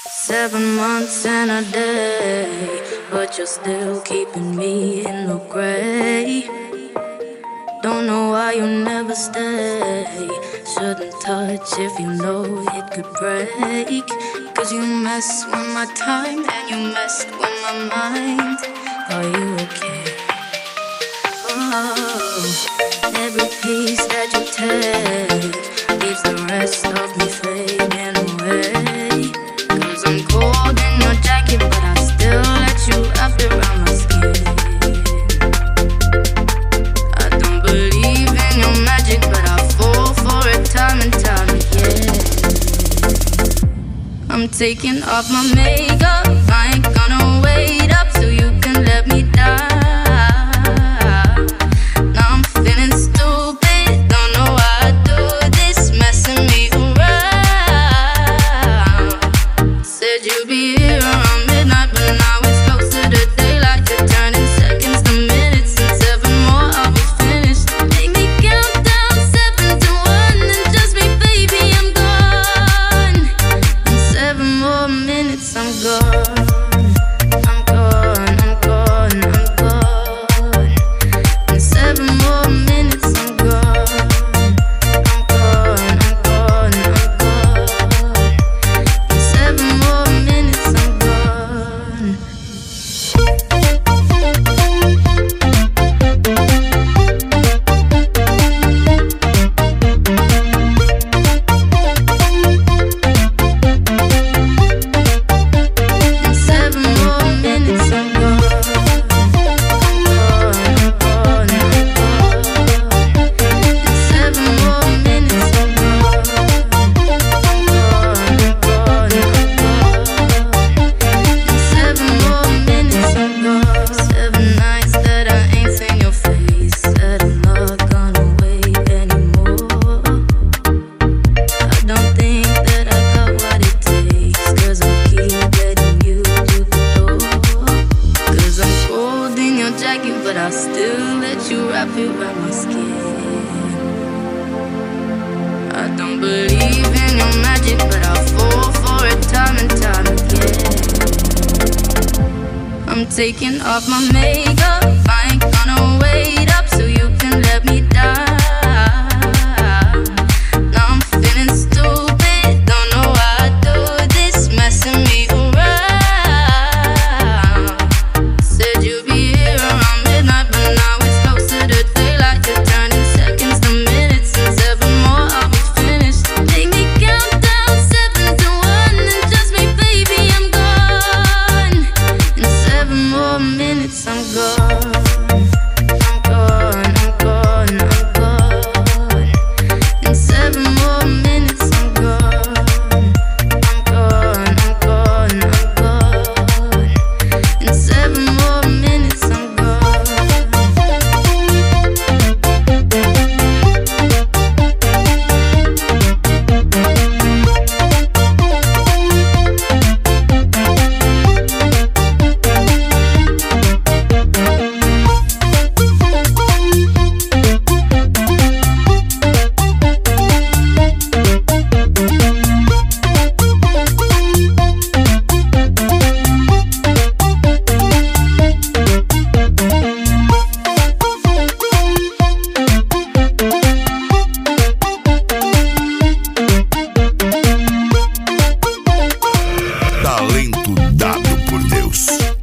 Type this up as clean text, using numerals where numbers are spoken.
7 months and a day, but you're still keeping me in the gray. Don't know why you never stay. Shouldn't touch if you know it could break. Cause you mess with my time and you messed with my mind. Are you okay? Oh, every piece that you take leaves the rest of me fading away. Cause I'm cold in your jacket, but I still let you wrap it around my skin. I don't believe in your magic, but I fall for it time and time again. I'm taking off my makeup, I ain't gonna wait up so you can let me die. Now I'm feeling stupid, don't know why I do this, messing me around. Said you'd be here around midnight, but now it's closer to daylight. You're turning seconds to minutes, and 7 more I'll be finished. Make me count down 7 to 1, and just me, baby, I'm gone. In 7 more minutes, I'm gone. I'm gone, I'm gone, I'm gone. In 7 more minutes, I'm gone. I'm gone, I'm gone, I'm gone. In 7 more minutes, I'm gone. In 7 more minutes, I'm gone. I'm gone, I'm gone. In 7 more minutes, I'm gone. I'm gone, I'm gone, I'm gone. In 7 more minutes, I'm gone. 7 nights that I ain't seen your face, said I'm not gonna wait anymore. I don't think that I got what it takes, cause I keep getting you to the door. Cause I'm cold in your jacket, but I still let you wrap it around my skin. I don't believe in your magic, but I fall for it time and time again. I'm taking off my makeup, I ain't gonna wait up so you can let me die. Now I'm feeling stupid, don't know why I do this, messing me around. Said you'd be here around midnight, but now it's closer to daylight. You're turning seconds to minutes, and 7 more I'll be finished. Make me count down 7 to 1, and just me, baby, I'm gone. In 7 more minutes, I'm gone. I'm gone, I'm gone, I'm gone. In 7 more minutes, I'm gone. I'm gone, I'm gone, I'm gone. In 7 more minutes, I'm gone. Talento dado por Deus.